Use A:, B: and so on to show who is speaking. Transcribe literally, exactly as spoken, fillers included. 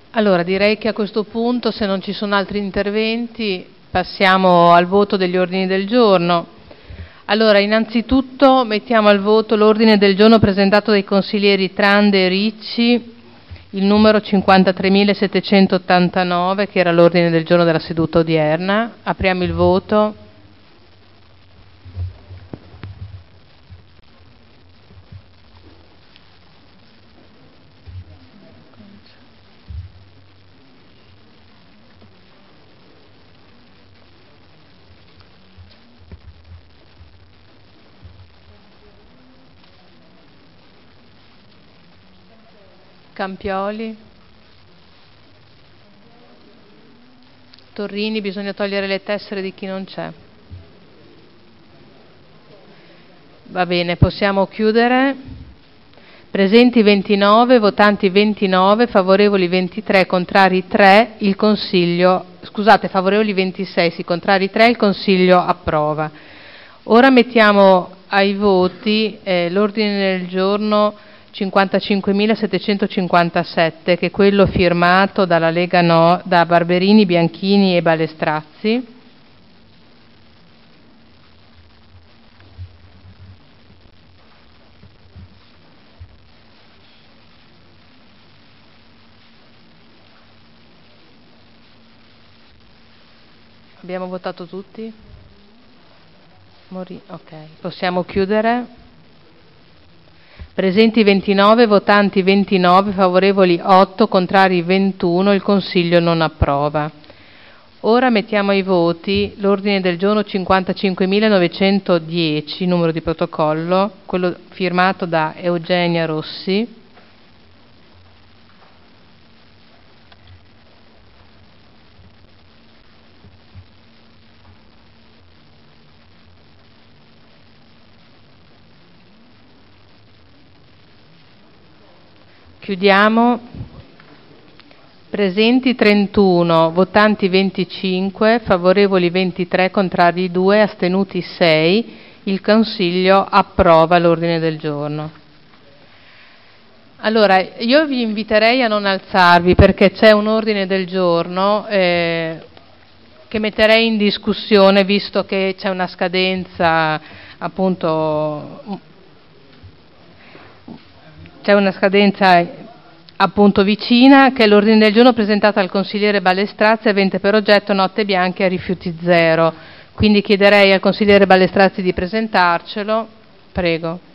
A: Allora, direi che a questo punto, se non ci sono altri interventi, passiamo al voto degli ordini del giorno. Allora, innanzitutto mettiamo al voto l'ordine del giorno presentato dai consiglieri Trande e Ricci, il numero cinquantatremilasettecentottantanove, che era l'ordine del giorno della seduta odierna. Apriamo il voto. Campioli. Torrini, bisogna togliere le tessere di chi non c'è. Va bene, possiamo chiudere. Presenti ventinove, votanti ventinove, favorevoli ventitré, contrari tre, il Consiglio, scusate, favorevoli ventisei, sì, contrari tre, il Consiglio approva. Ora mettiamo ai voti eh, l'ordine del giorno cinquantacinquemilasettecentocinquantasette, che è quello firmato dalla Lega No, da Barberini, Bianchini e Balestrazzi. Abbiamo votato tutti? Mori- ok, possiamo chiudere. Presenti ventinove, votanti ventinove, favorevoli otto, contrari ventuno, il Consiglio non approva. Ora mettiamo ai voti l'ordine del giorno cinquantacinquemilanovecentodieci, numero di protocollo, quello firmato da Eugenia Rossi. Chiudiamo. Presenti trentuno, votanti venticinque, favorevoli ventitré, contrari due, astenuti sei. Il Consiglio approva l'ordine del giorno. Allora, io vi inviterei a non alzarvi perché c'è un ordine del giorno eh, che metterei in discussione, visto che c'è una scadenza, appunto, c'è una scadenza appunto vicina, che è l'ordine del giorno presentato al consigliere Balestrazzi avente per oggetto notte bianche a rifiuti zero. Quindi chiederei al consigliere Balestrazzi di presentarcelo. Prego.